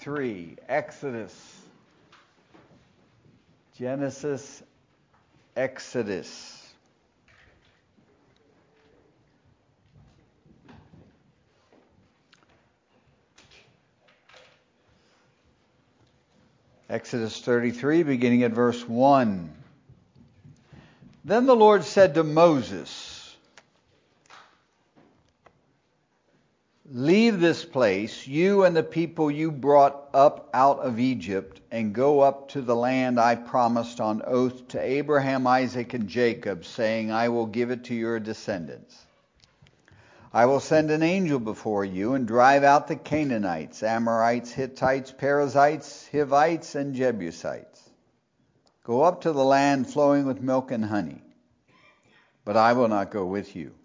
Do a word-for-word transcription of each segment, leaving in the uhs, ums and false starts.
thirty-three, Exodus. Genesis, Exodus. Exodus thirty-three, beginning at verse one. Then the Lord said to Moses, "Leave this place, you and the people you brought up out of Egypt, and go up to the land I promised on oath to Abraham, Isaac, and Jacob, saying, I will give it to your descendants. I will send an angel before you and drive out the Canaanites, Amorites, Hittites, Perizzites, Hivites, and Jebusites. Go up to the land flowing with milk and honey, but I will not go with you,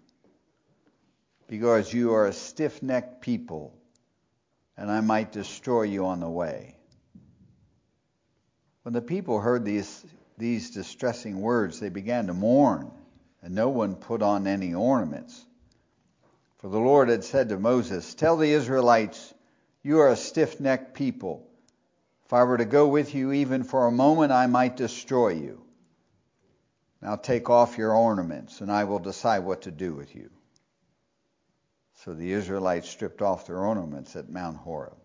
because you are a stiff-necked people, and I might destroy you on the way." When the people heard these, these distressing words, they began to mourn, and no one put on any ornaments. For the Lord had said to Moses, "Tell the Israelites, you are a stiff-necked people. If I were to go with you even for a moment, I might destroy you. Now take off your ornaments, and I will decide what to do with you." So the Israelites stripped off their ornaments at Mount Horeb.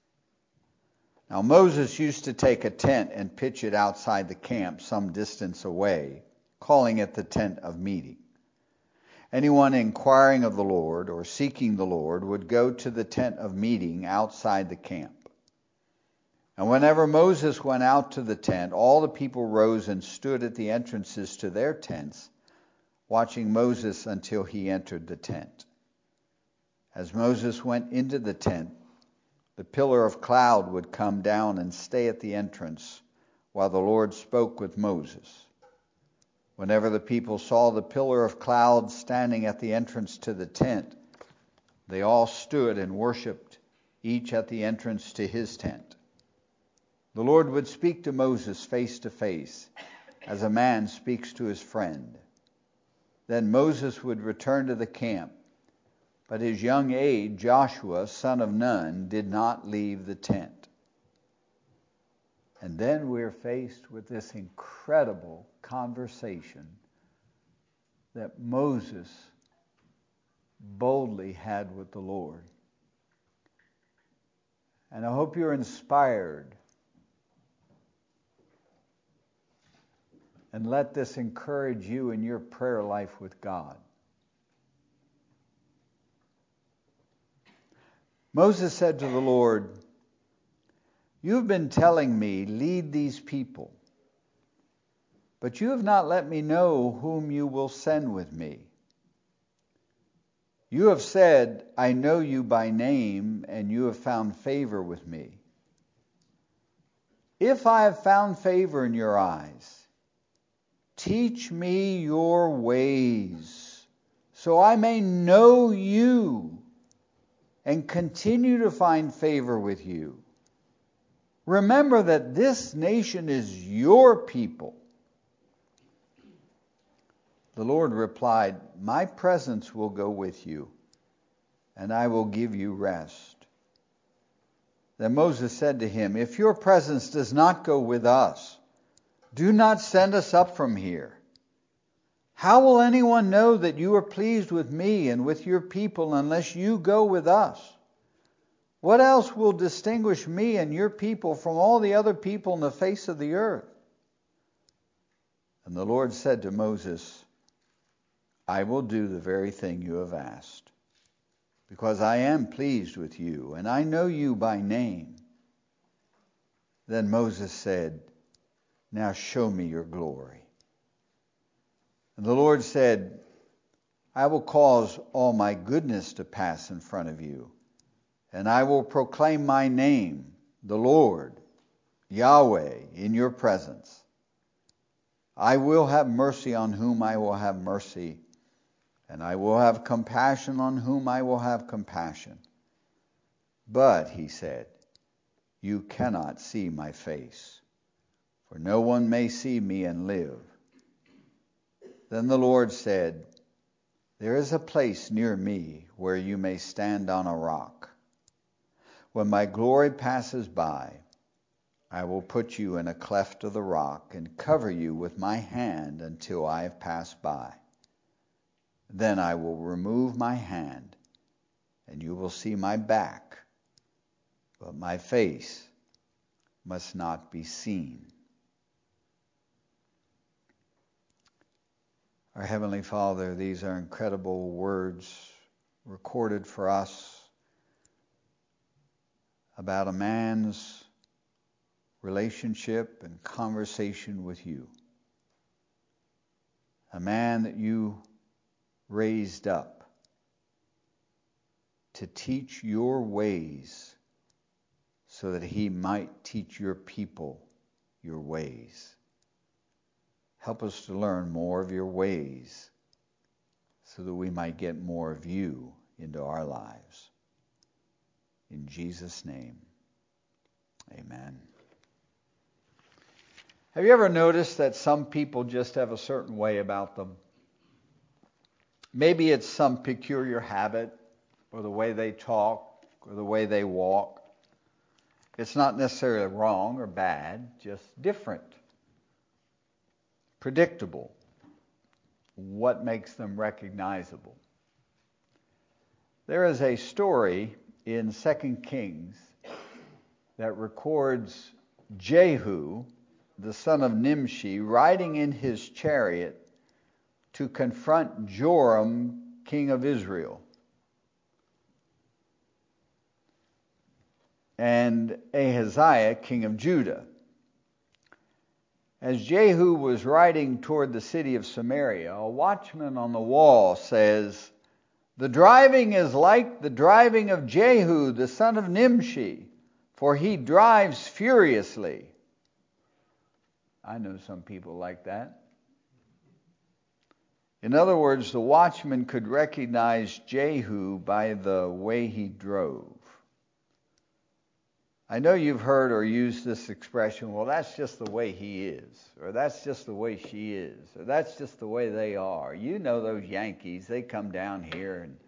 Now Moses used to take a tent and pitch it outside the camp some distance away, calling it the tent of meeting. Anyone inquiring of the Lord or seeking the Lord would go to the tent of meeting outside the camp. And whenever Moses went out to the tent, all the people rose and stood at the entrances to their tents, watching Moses until he entered the tent. As Moses went into the tent, the pillar of cloud would come down and stay at the entrance while the Lord spoke with Moses. Whenever the people saw the pillar of cloud standing at the entrance to the tent, they all stood and worshipped, each at the entrance to his tent. The Lord would speak to Moses face to face, as a man speaks to his friend. Then Moses would return to the camp, but his young aide, Joshua, son of Nun, did not leave the tent. And then we're faced with this incredible conversation that Moses boldly had with the Lord. And I hope you're inspired. And let this encourage you in your prayer life with God. Moses said to the Lord, "You've been telling me, lead these people, but you have not let me know whom you will send with me. You have said, I know you by name, and you have found favor with me. If I have found favor in your eyes, teach me your ways, so I may know you and continue to find favor with you. Remember that this nation is your people." The Lord replied, "My presence will go with you, and I will give you rest." Then Moses said to him, "If your presence does not go with us, do not send us up from here. How will anyone know that you are pleased with me and with your people unless you go with us? What else will distinguish me and your people from all the other people on the face of the earth?" And the Lord said to Moses, "I will do the very thing you have asked, because I am pleased with you, and I know you by name." Then Moses said, "Now show me your glory." And the Lord said, "I will cause all my goodness to pass in front of you, and I will proclaim my name, the Lord, Yahweh, in your presence. I will have mercy on whom I will have mercy, and I will have compassion on whom I will have compassion. But," he said, "you cannot see my face, for no one may see me and live." Then the Lord said, "There is a place near me where you may stand on a rock. When my glory passes by, I will put you in a cleft of the rock and cover you with my hand until I have passed by. Then I will remove my hand, and you will see my back, but my face must not be seen. Our Heavenly Father, these are incredible words recorded for us about a man's relationship and conversation with you. A man that you raised up to teach your ways so that he might teach your people your ways. Help us to learn more of your ways so that we might get more of you into our lives. In Jesus' name, amen. Have you ever noticed that some people just have a certain way about them? Maybe it's some peculiar habit, or the way they talk, or the way they walk. It's not necessarily wrong or bad, just different. Predictable. What makes them recognizable? There is a story in Second Kings that records Jehu, the son of Nimshi, riding in his chariot to confront Joram, king of Israel. And Ahaziah, king of Judah. As Jehu was riding toward the city of Samaria, a watchman on the wall says, "The driving is like the driving of Jehu, the son of Nimshi, for he drives furiously." I know some people like that. In other words, the watchman could recognize Jehu by the way he drove. I know you've heard or used this expression, well, that's just the way he is, or that's just the way she is, or that's just the way they are. You know those Yankees, they come down here, and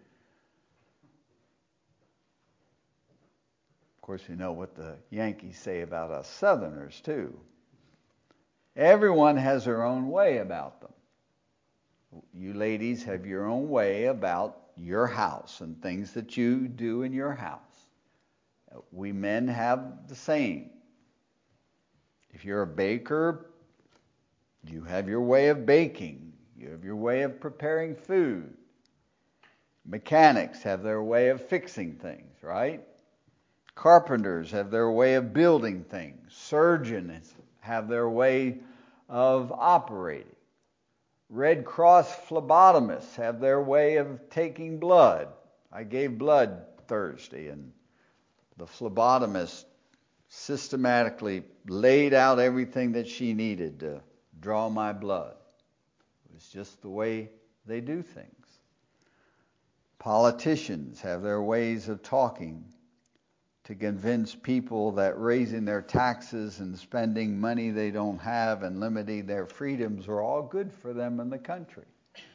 of course you know what the Yankees say about us Southerners too. Everyone has their own way about them. You ladies have your own way about your house and things that you do in your house. We men have the same. If you're a baker, you have your way of baking. You have your way of preparing food. Mechanics have their way of fixing things, right? Carpenters have their way of building things. Surgeons have their way of operating. Red Cross phlebotomists have their way of taking blood. I gave blood Thursday, and the phlebotomist systematically laid out everything that she needed to draw my blood. It was just the way they do things. Politicians have their ways of talking to convince people that raising their taxes and spending money they don't have and limiting their freedoms are all good for them in the country.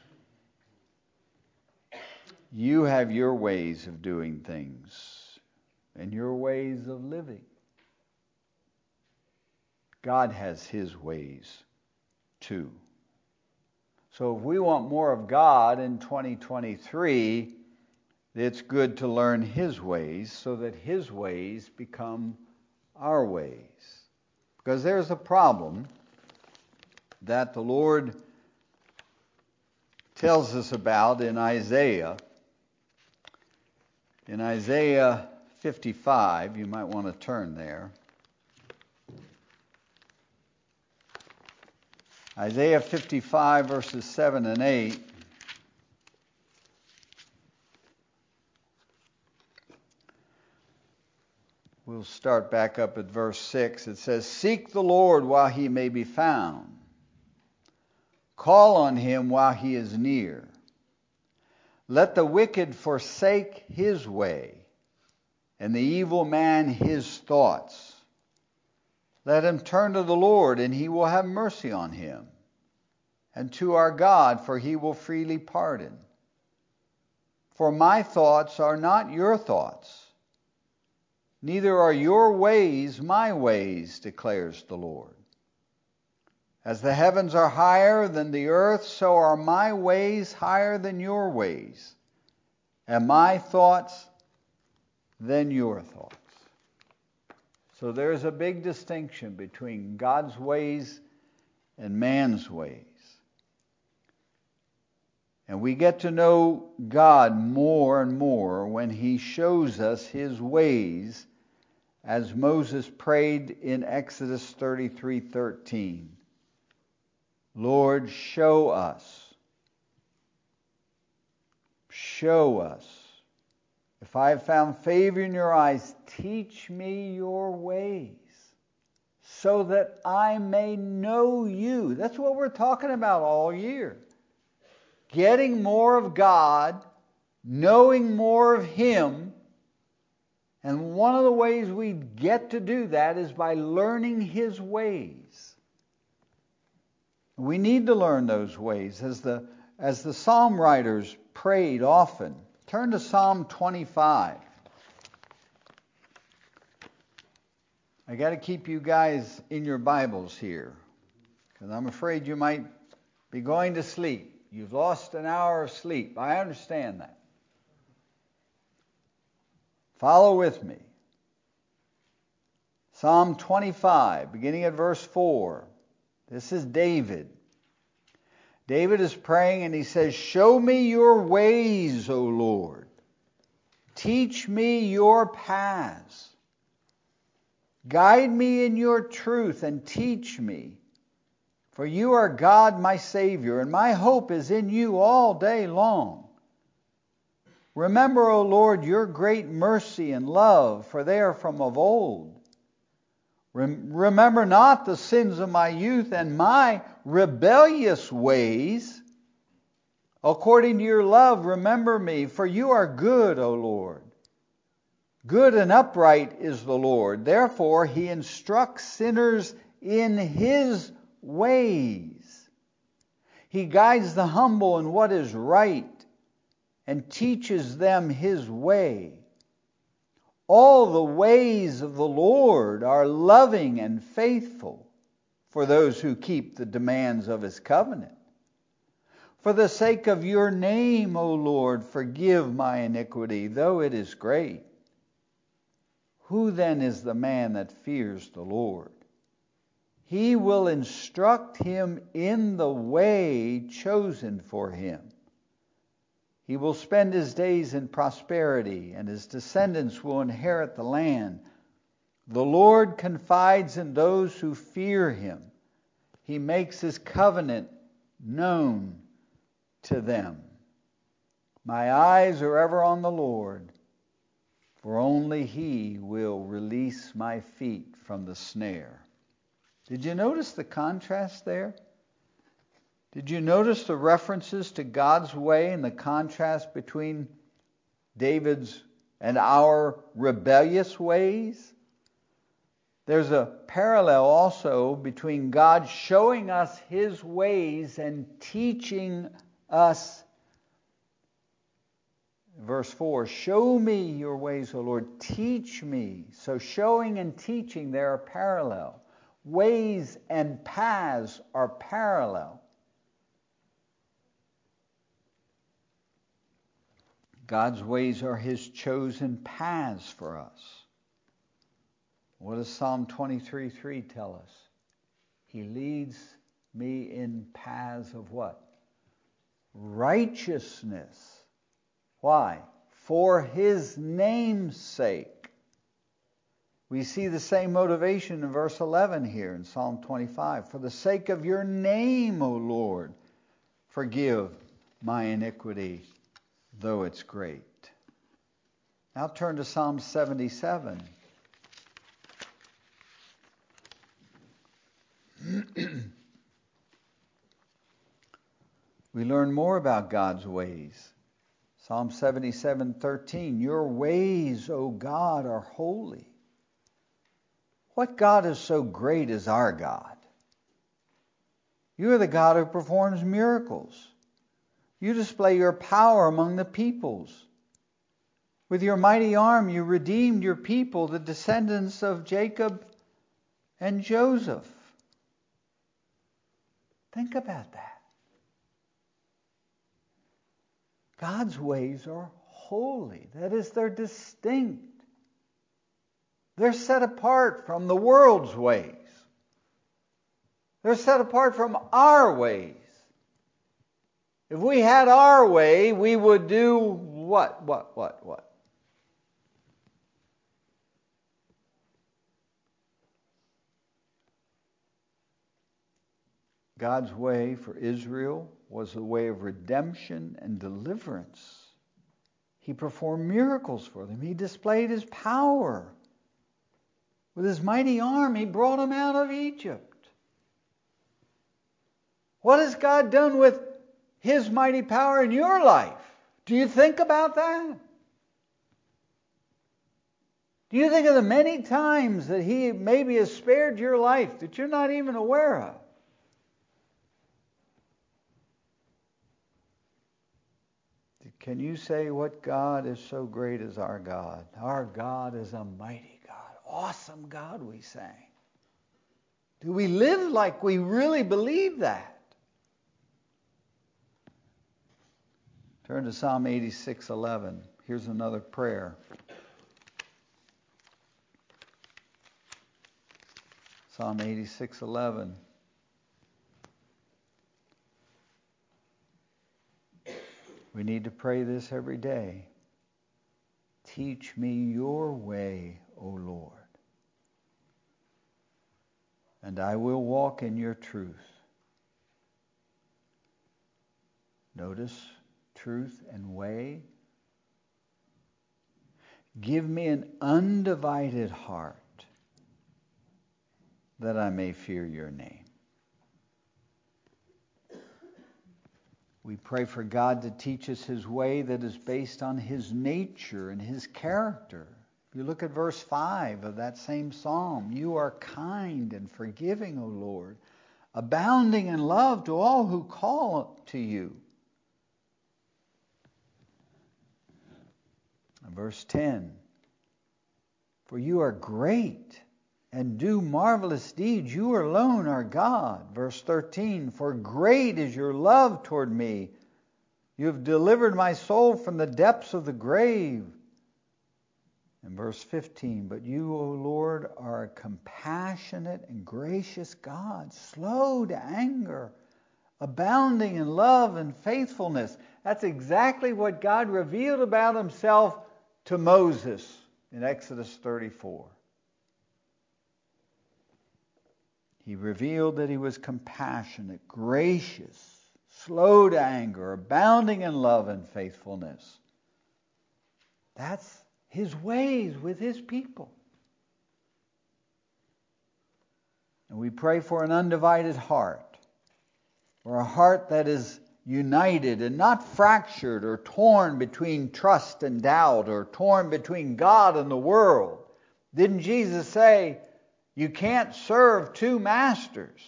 You have your ways of doing things and your ways of living. God has his ways too. So if we want more of God in twenty twenty-three, it's good to learn his ways so that his ways become our ways. Because there's a problem that the Lord tells us about in Isaiah. In Isaiah fifty-five, you might want to turn there. Isaiah fifty-five, verses seven and eight. We'll start back up at verse six. It says, "Seek the Lord while he may be found. Call on him while he is near. Let the wicked forsake his way, and the evil man his thoughts. Let him turn to the Lord, and he will have mercy on him, and to our God, for he will freely pardon. For my thoughts are not your thoughts, neither are your ways my ways, declares the Lord. As the heavens are higher than the earth, so are my ways higher than your ways, and my thoughts than your thoughts. So there's a big distinction between God's ways and man's ways. And we get to know God more and more when He shows us His ways, as Moses prayed in Exodus thirty-three thirteen. Lord, show us. Show us. If I have found favor in your eyes, teach me your ways, so that I may know you. That's what we're talking about all year. Getting more of God, knowing more of Him. And one of the ways we get to do that is by learning His ways. We need to learn those ways, as the, as the psalm writers prayed often. Turn to Psalm twenty-five. I got to keep you guys in your Bibles here, because I'm afraid you might be going to sleep. You've lost an hour of sleep. I understand that. Follow with me. Psalm twenty-five, beginning at verse four. This is David. David is praying and he says, show me your ways, O Lord. Teach me your paths. Guide me in your truth and teach me. For you are God, my Savior, and my hope is in you all day long. Remember, O Lord, your great mercy and love, for they are from of old. Remember not the sins of my youth and my rebellious ways. According to your love, remember me, for you are good, O Lord. Good and upright is the Lord. Therefore, He instructs sinners in His ways. He guides the humble in what is right and teaches them His way. All the ways of the Lord are loving and faithful for those who keep the demands of His covenant. For the sake of your name, O Lord, forgive my iniquity, though it is great. Who then is the man that fears the Lord? He will instruct him in the way chosen for him. He will spend his days in prosperity, and his descendants will inherit the land. The Lord confides in those who fear Him. He makes His covenant known to them. My eyes are ever on the Lord, for only He will release my feet from the snare. Did you notice the contrast there? Did you notice the references to God's way and the contrast between David's and our rebellious ways? There's a parallel also between God showing us His ways and teaching us. Verse four, show me your ways, O Lord, teach me. So showing and teaching, they are parallel. Ways and paths are parallel. God's ways are His chosen paths for us. What does Psalm twenty-three three tell us? He leads me in paths of what? Righteousness. Why? For His name's sake. We see the same motivation in verse eleven here in Psalm twenty-five. For the sake of your name, O Lord, forgive my iniquity, though it's great. Now turn to Psalm seventy-seven. We learn more about God's ways. Psalm seventy-seven thirteen. Your ways, O God, are holy. What God is so great as our God? You are the God who performs miracles. You display your power among the peoples. With your mighty arm you redeemed your people, the descendants of Jacob and Joseph. Think about that. God's ways are holy. That is, they're distinct. They're set apart from the world's ways. They're set apart from our ways. If we had our way, we would do what, what, what, what? God's way for Israel was the way of redemption and deliverance. He performed miracles for them. He displayed His power. With His mighty arm, He brought them out of Egypt. What has God done with His mighty power in your life? Do you think about that? Do you think of the many times that He maybe has spared your life that you're not even aware of? Can you say what God is so great as our God? Our God is a mighty God. Awesome God, we sang. Do we live like we really believe that? Turn to Psalm eighty-six eleven. Here's another prayer. Psalm eighty-six eleven. We need to pray this every day. Teach me your way, O Lord, and I will walk in your truth. Notice truth and way. Give me an undivided heart that I may fear your name. We pray for God to teach us His way that is based on His nature and His character. If you look at verse five of that same psalm, you are kind and forgiving, O Lord, abounding in love to all who call to you. And verse ten, for you are great and do marvelous deeds. You alone are God. Verse thirteen, for great is your love toward me. You have delivered my soul from the depths of the grave. And verse fifteen, but you, O Lord, are a compassionate and gracious God, slow to anger, abounding in love and faithfulness. That's exactly what God revealed about Himself to Moses in Exodus thirty-four. He revealed that He was compassionate, gracious, slow to anger, abounding in love and faithfulness. That's His ways with His people. And we pray for an undivided heart, or a heart that is united and not fractured or torn between trust and doubt, or torn between God and the world. Didn't Jesus say, you can't serve two masters?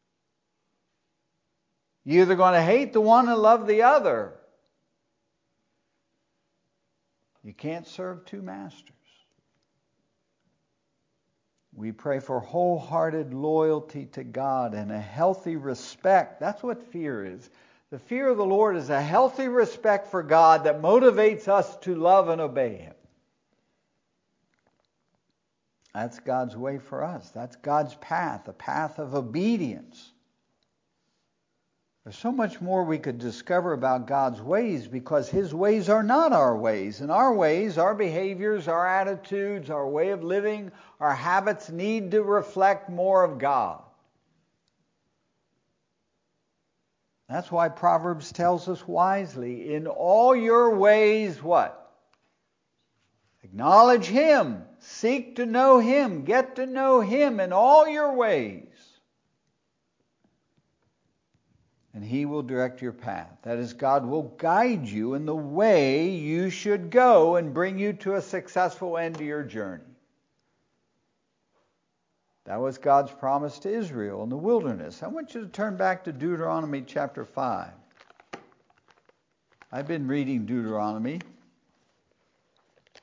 You're either going to hate the one and love the other. You can't serve two masters. We pray for wholehearted loyalty to God and a healthy respect. That's what fear is. The fear of the Lord is a healthy respect for God that motivates us to love and obey Him. That's God's way for us. That's God's path, a path of obedience. There's so much more we could discover about God's ways, because His ways are not our ways. And our ways, our behaviors, our attitudes, our way of living, our habits need to reflect more of God. That's why Proverbs tells us wisely, in all your ways, what? Acknowledge Him. Seek to know Him. Get to know Him in all your ways. And He will direct your path. That is, God will guide you in the way you should go and bring you to a successful end to your journey. That was God's promise to Israel in the wilderness. I want you to turn back to Deuteronomy chapter five. I've been reading Deuteronomy.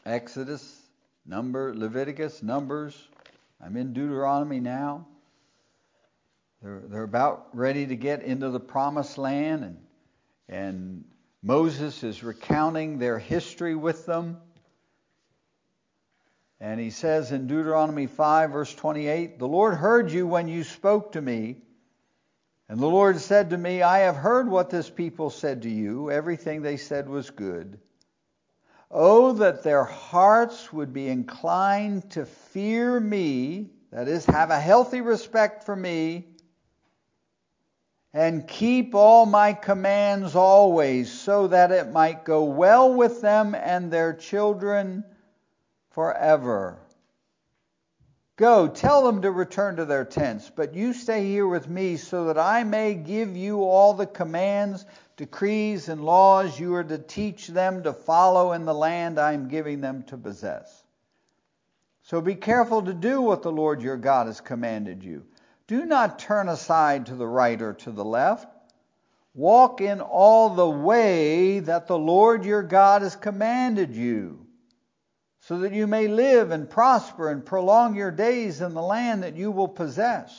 Exodus, Number, Leviticus, Numbers. I'm in Deuteronomy now. They're, they're about ready to get into the promised land, and, and Moses is recounting their history with them. And he says in Deuteronomy five, verse twenty-eight, "The Lord heard you when you spoke to me. And the Lord said to me, I have heard what this people said to you. Everything they said was good. Oh, that their hearts would be inclined to fear me," that is, have a healthy respect for me, "and keep all my commands always, so that it might go well with them and their children forever. Go, tell them to return to their tents, but you stay here with me, so that I may give you all the commands, decrees, and laws you are to teach them to follow in the land I am giving them to possess. So be careful to do what the Lord your God has commanded you. Do not turn aside to the right or to the left. Walk in all the way that the Lord your God has commanded you, so that you may live and prosper and prolong your days in the land that you will possess."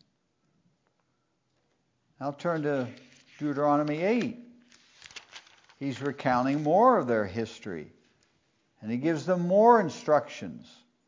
Now turn to Deuteronomy eight. He's recounting more of their history, and he gives them more instructions.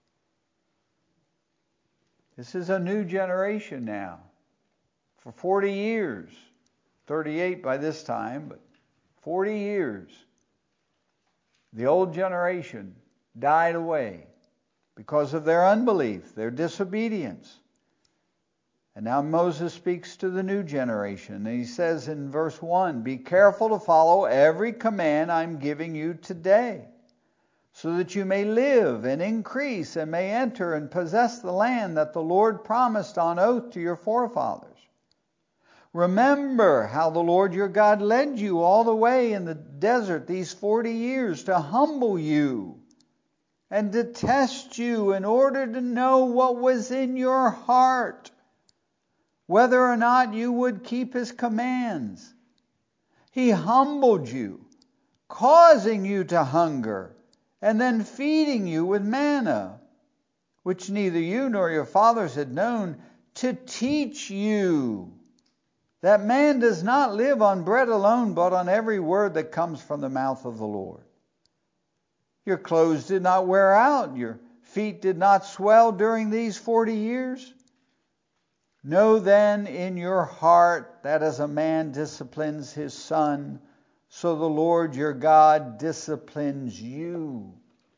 This is a new generation now. For forty years, thirty-eight by this time, but forty years, the old generation died away because of their unbelief, their disobedience. And now Moses speaks to the new generation, and he says in verse one, "Be careful to follow every command I'm giving you today, so that you may live and increase and may enter and possess the land that the Lord promised on oath to your forefathers. Remember how the Lord your God led you all the way in the desert these forty years to humble you and to test you in order to know what was in your heart, whether or not you would keep his commands. He humbled you, causing you to hunger, and then feeding you with manna, which neither you nor your fathers had known, to teach you that man does not live on bread alone, but on every word that comes from the mouth of the Lord. Your clothes did not wear out, your feet did not swell during these forty years. Know then in your heart that as a man disciplines his son, so the Lord your God disciplines you."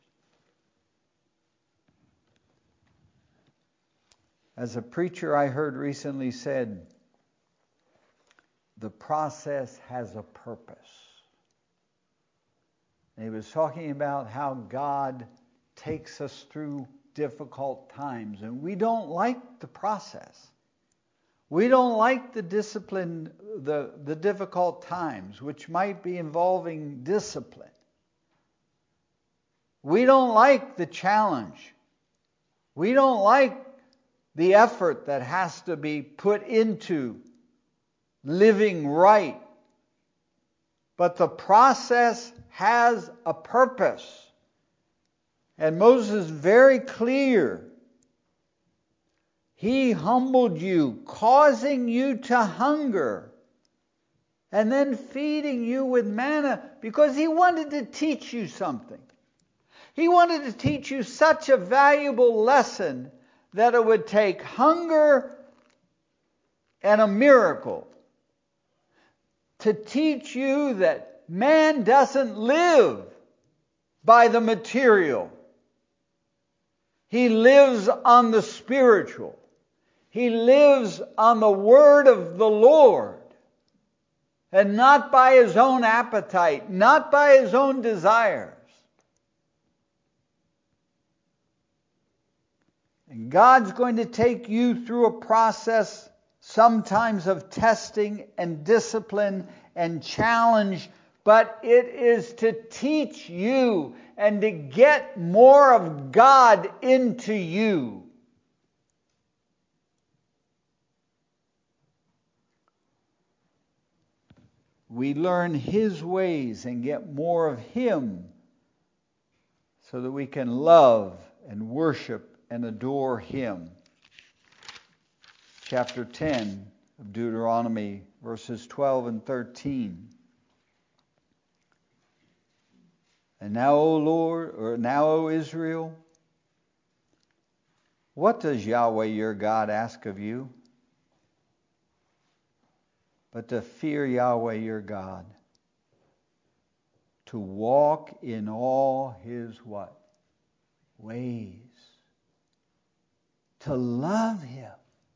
As a preacher I heard recently said, the process has a purpose. And he was talking about how God takes us through difficult times, and we don't like the process. We don't like the discipline, the, the difficult times, which might be involving discipline. We don't like the challenge. We don't like the effort that has to be put into living right. But the process has a purpose. And Moses is very clear. He humbled you, causing you to hunger, and then feeding you with manna, because he wanted to teach you something. He wanted to teach you such a valuable lesson that it would take hunger and a miracle to teach you that man doesn't live by the material. He lives on the spiritual. He lives on the word of the Lord, and not by his own appetite, not by his own desires. And God's going to take you through a process sometimes of testing and discipline and challenge, but it is to teach you and to get more of God into you. We learn his ways and get more of him, so that we can love and worship and adore Him. Chapter ten of Deuteronomy, verses twelve and thirteen. And now, O Lord, or now, O Israel, what does Yahweh your God ask of you? But to fear Yahweh your God, to walk in all His what? Ways. To love Him.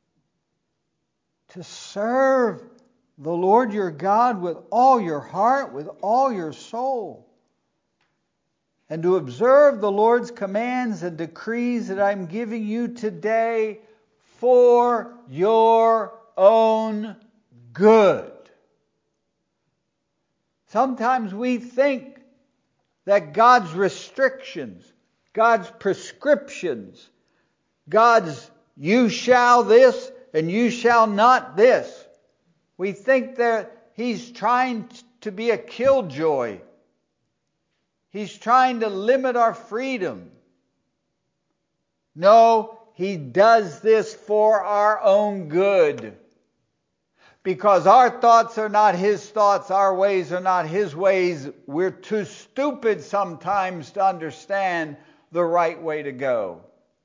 To serve the Lord your God with all your heart, with all your soul. And to observe the Lord's commands and decrees that I'm giving you today for your own good. Sometimes we think that God's restrictions, God's prescriptions, God's you shall this and you shall not this, we think that He's trying to be a killjoy. He's trying to limit our freedom. No, He does this for our own good. Because our thoughts are not His thoughts, our ways are not His ways. We're too stupid sometimes to understand the right way to go.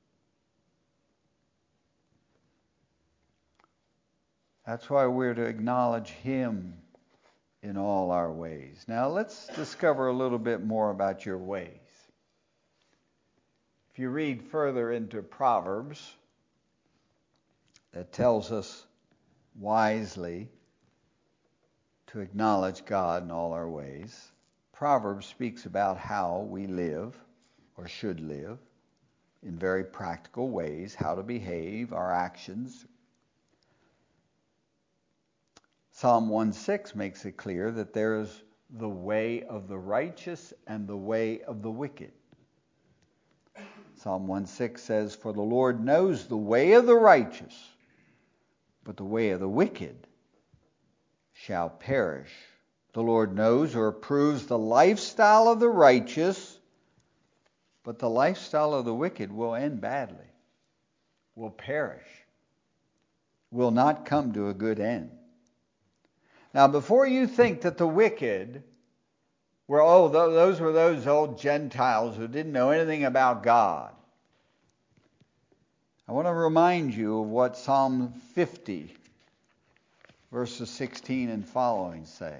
That's why we're to acknowledge Him in all our ways. Now let's discover a little bit more about your ways. If you read further into Proverbs, that tells us wisely to acknowledge God in all our ways. Proverbs speaks about how we live, or should live, in very practical ways, how to behave, our actions. Psalm one six makes it clear that there is the way of the righteous and the way of the wicked. Psalm one six says, "For the Lord knows the way of the righteous, but the way of the wicked shall perish." The Lord knows or approves the lifestyle of the righteous, but the lifestyle of the wicked will end badly, will perish, will not come to a good end. Now, before you think that the wicked were, oh, those were those old Gentiles who didn't know anything about God, I want to remind you of what Psalm fifty, verses sixteen and following say.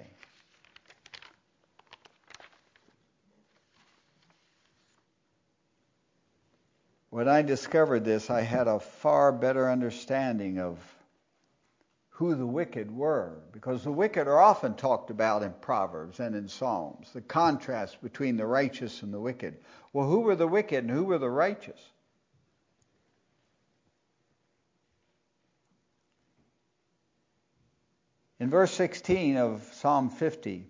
When I discovered this, I had a far better understanding of who the wicked were, because the wicked are often talked about in Proverbs and in Psalms, the contrast between the righteous and the wicked. Well, who were the wicked and who were the righteous? In verse sixteen of Psalm fifty,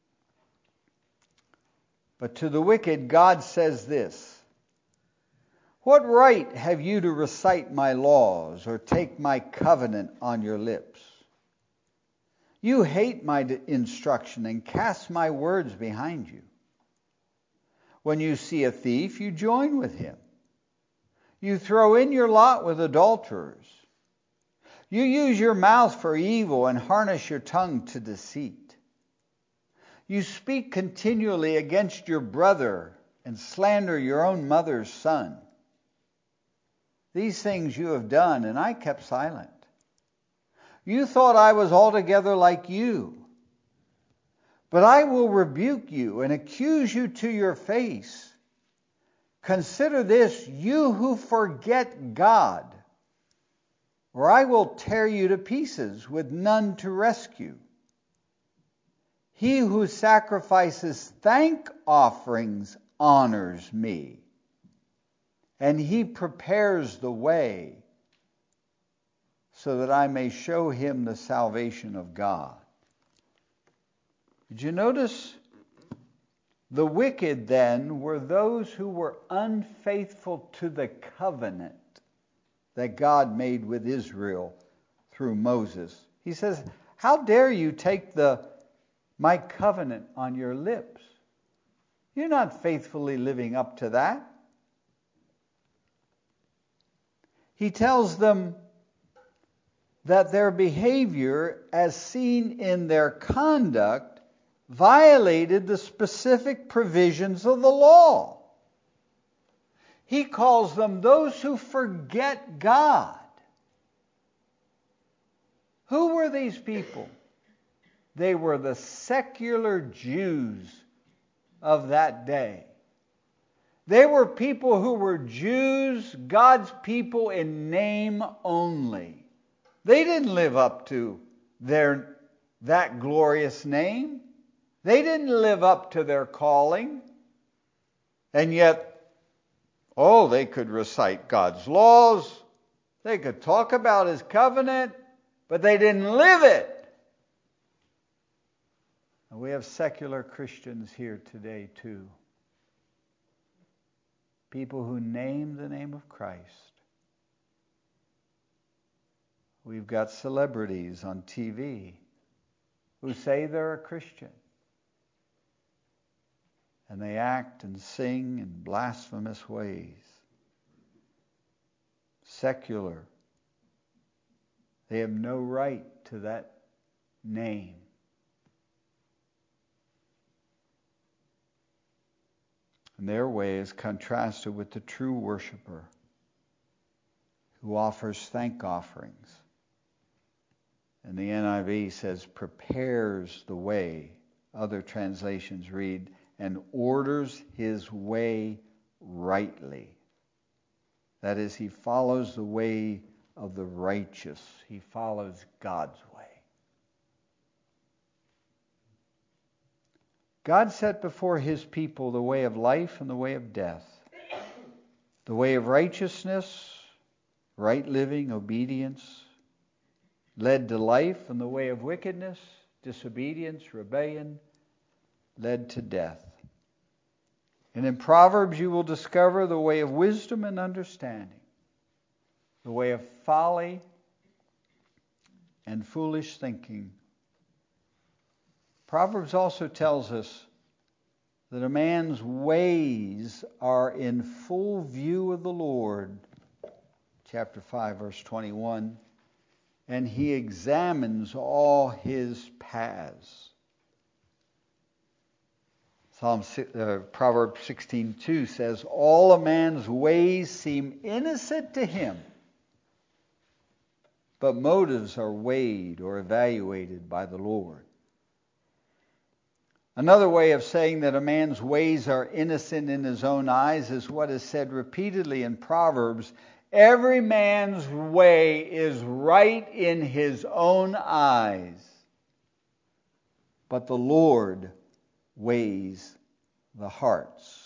"But to the wicked God says this, what right have you to recite my laws or take my covenant on your lips? You hate my instruction and cast my words behind you. When you see a thief, you join with him. You throw in your lot with adulterers. You use your mouth for evil and harness your tongue to deceit. You speak continually against your brother and slander your own mother's son. These things you have done, and I kept silent. You thought I was altogether like you. But I will rebuke you and accuse you to your face. Consider this, you who forget God, or I will tear you to pieces with none to rescue. He who sacrifices thank offerings honors me, and he prepares the way so that I may show him the salvation of God." Did you notice? The wicked then were those who were unfaithful to the covenant that God made with Israel through Moses. He says, how dare you take the my covenant on your lips? You're not faithfully living up to that. He tells them that their behavior, as seen in their conduct, violated the specific provisions of the law. He calls them those who forget God. Who were these people? They were the secular Jews of that day. They were people who were Jews, God's people in name only. They didn't live up to their that glorious name. They didn't live up to their calling. And yet, oh, they could recite God's laws. They could talk about His covenant, but they didn't live it. And we have secular Christians here today too. People who name the name of Christ. We've got celebrities on T V who say they're a Christian. And they act and sing in blasphemous ways. Secular. They have no right to that name. And their way is contrasted with the true worshiper who offers thank offerings. And the N I V says, prepares the way. Other translations read, and orders his way rightly. That is, he follows the way of the righteous. He follows God's way. God set before His people the way of life and the way of death. The way of righteousness, right living, obedience, led to life, and the way of wickedness, disobedience, rebellion, led to death. And in Proverbs you will discover the way of wisdom and understanding, the way of folly and foolish thinking. Proverbs also tells us that a man's ways are in full view of the Lord. Chapter five, verse twenty-one. And he examines all his paths. Psalm uh, Proverbs sixteen two says, all a man's ways seem innocent to him, but motives are weighed or evaluated by the Lord. Another way of saying that a man's ways are innocent in his own eyes is what is said repeatedly in Proverbs. Every man's way is right in his own eyes, but the Lord weighs the hearts.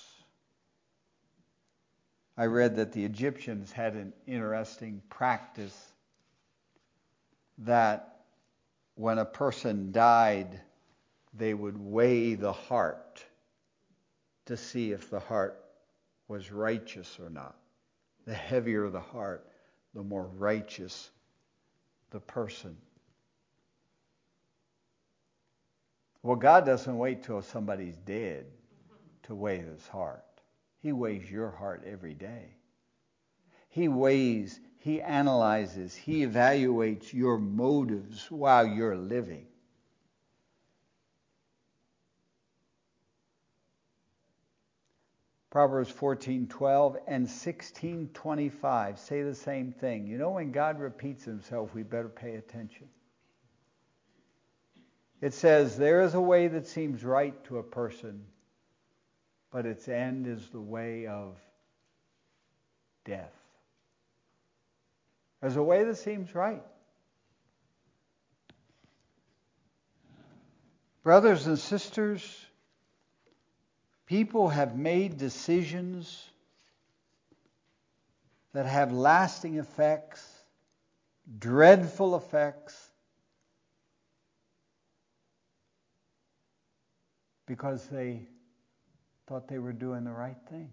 I read that the Egyptians had an interesting practice that when a person died, they would weigh the heart to see if the heart was righteous or not. The heavier the heart, the more righteous the person. Well, God doesn't wait till somebody's dead to weigh his heart. He weighs your heart every day. He weighs, he analyzes, he evaluates your motives while you're living. Proverbs fourteen twelve and sixteen twenty-five say the same thing. You know, when God repeats himself, we better pay attention. It says, there is a way that seems right to a person, but its end is the way of death. There's a way that seems right. Brothers and sisters, people have made decisions that have lasting effects, dreadful effects, because they thought they were doing the right thing.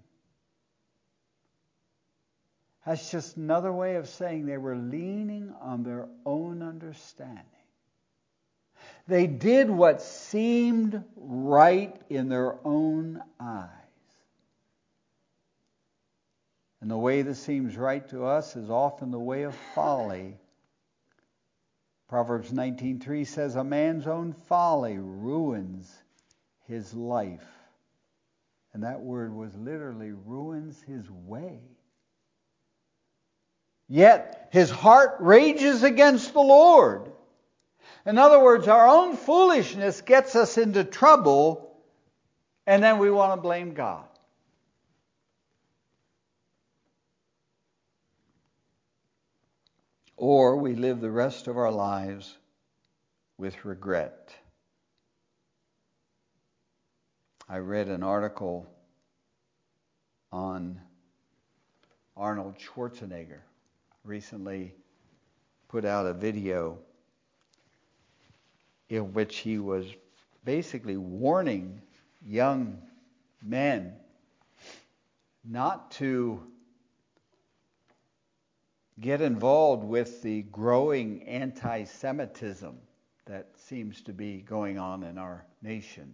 That's just another way of saying they were leaning on their own understanding. They did what seemed right in their own eyes. And the way that seems right to us is often the way of folly. Proverbs nineteen three says, a man's own folly ruins his life. And that word was literally ruins his way. Yet his heart rages against the Lord. In other words, our own foolishness gets us into trouble, and then we want to blame God. Or we live the rest of our lives with regret. I read an article on Arnold Schwarzenegger. Recently put out a video in which he was basically warning young men not to get involved with the growing anti-Semitism that seems to be going on in our nation.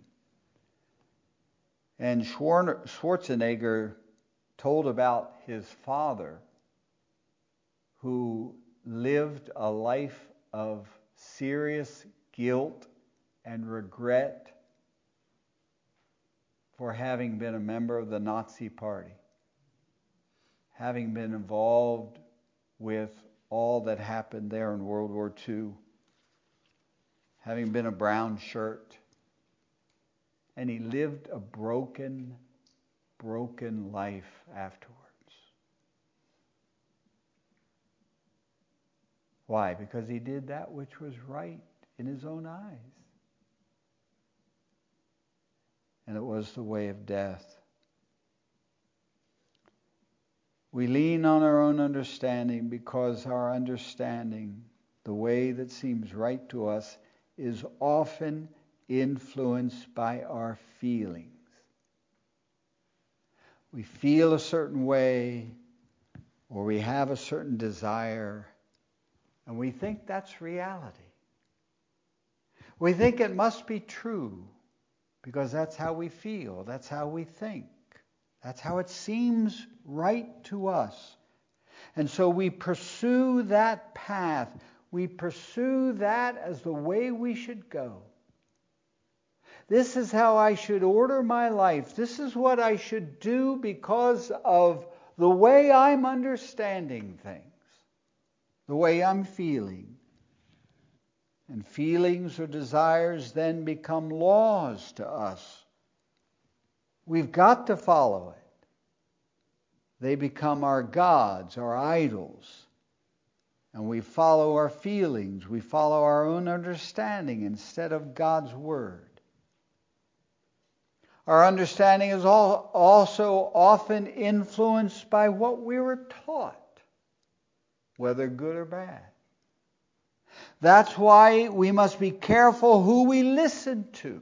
And Schwarzenegger told about his father, who lived a life of serious guilt and regret for having been a member of the Nazi Party, having been involved with all that happened there in World War Two, having been a brown shirt. And he lived a broken, broken life afterwards. Why? Because he did that which was right in his own eyes. And it was the way of death. We lean on our own understanding because our understanding, the way that seems right to us, is often influenced by our feelings. We feel a certain way, or we have a certain desire, and we think that's reality. We think it must be true because that's how we feel, that's how we think, that's how it seems right to us. And so we pursue that path. We pursue that as the way we should go. This is how I should order my life. This is what I should do because of the way I'm understanding things, the way I'm feeling. And feelings or desires then become laws to us. We've got to follow it. They become our gods, our idols. And we follow our feelings. We follow our own understanding instead of God's Word. Our understanding is also often influenced by what we were taught, whether good or bad. That's why we must be careful who we listen to.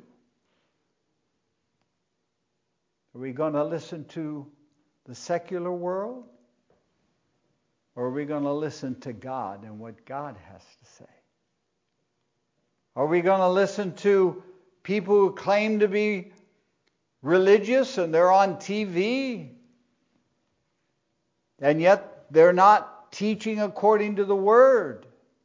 Are we going to listen to the secular world? Or are we going to listen to God and what God has to say? Are we going to listen to people who claim to be religious and they're on T V, and yet they're not teaching according to the Word?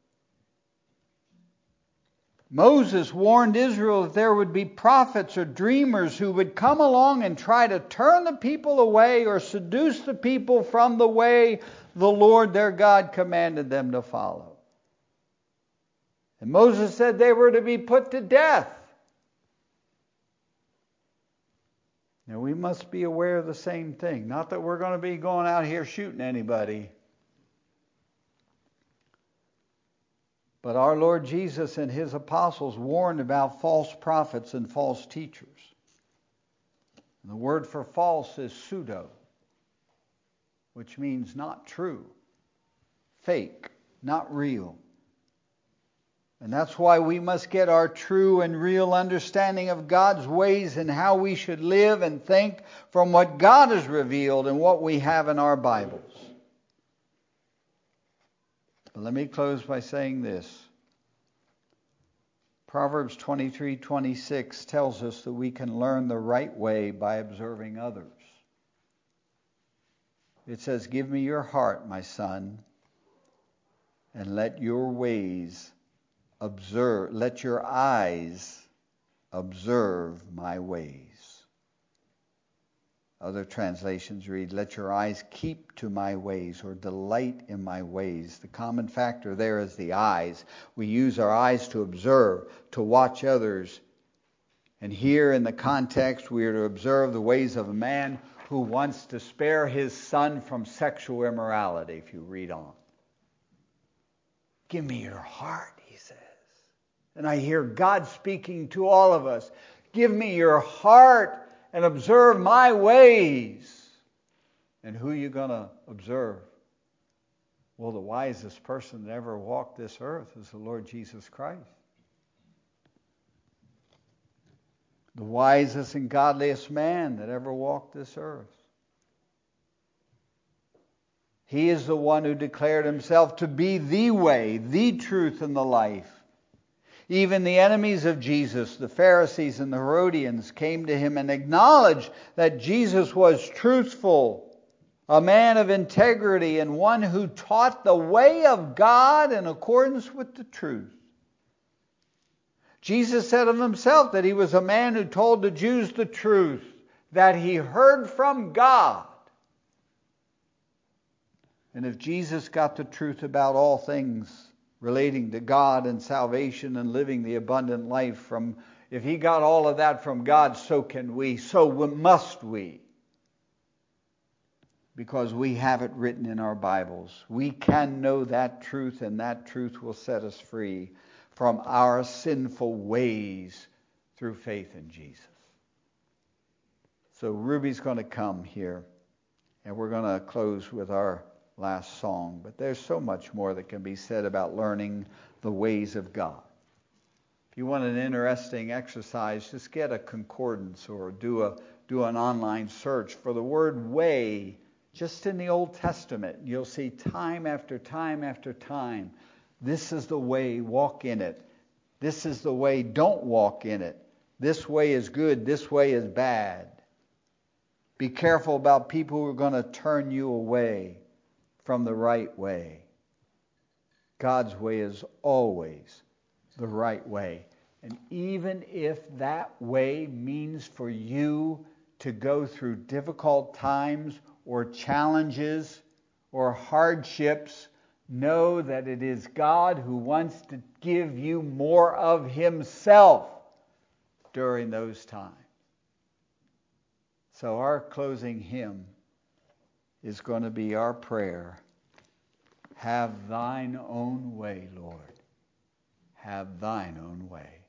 Moses warned Israel that there would be prophets or dreamers who would come along and try to turn the people away or seduce the people from the way the Lord their God commanded them to follow. And Moses said they were to be put to death. Now we must be aware of the same thing. Not that we're going to be going out here shooting anybody. But our Lord Jesus and His apostles warned about false prophets and false teachers. And the word for false is pseudo, which means not true, fake, not real. And that's why we must get our true and real understanding of God's ways and how we should live and think from what God has revealed and what we have in our Bibles. But let me close by saying this. Proverbs twenty-three twenty-six tells us that we can learn the right way by observing others. It says, "Give me your heart, my son, and let your ways observe, let your eyes observe my ways." Other translations read, "Let your eyes keep to my ways," or "delight in my ways." The common factor there is the eyes. We use our eyes to observe, to watch others. And here in the context, we are to observe the ways of a man who wants to spare his son from sexual immorality, if you read on. Give me your heart, he says. And I hear God speaking to all of us. Give me your heart and observe my ways. And who are you going to observe? Well, the wisest person that ever walked this earth is the Lord Jesus Christ. The wisest and godliest man that ever walked this earth. He is the one who declared himself to be the way, the truth, and the life. Even the enemies of Jesus, the Pharisees and the Herodians, came to him and acknowledged that Jesus was truthful, a man of integrity, and one who taught the way of God in accordance with the truth. Jesus said of himself that he was a man who told the Jews the truth, that he heard from God. And if Jesus got the truth about all things relating to God and salvation and living the abundant life from, if he got all of that from God, so can we, so must we. Because we have it written in our Bibles. We can know that truth, and that truth will set us free from our sinful ways through faith in Jesus. So Ruby's going to come here, and we're going to close with our last song. But there's so much more that can be said about learning the ways of God. If you want an interesting exercise, just get a concordance or do a do an online search for the word way just in the Old Testament. You'll see time after time after time, this is the way, walk in it. This is the way, don't walk in it. This way is good, this way is bad. Be careful about people who are going to turn you away from the right way. God's way is always the right way. And even if that way means for you to go through difficult times or challenges or hardships, know that it is God who wants to give you more of himself during those times. So our closing hymn is going to be our prayer. Have thine own way, Lord. Have thine own way.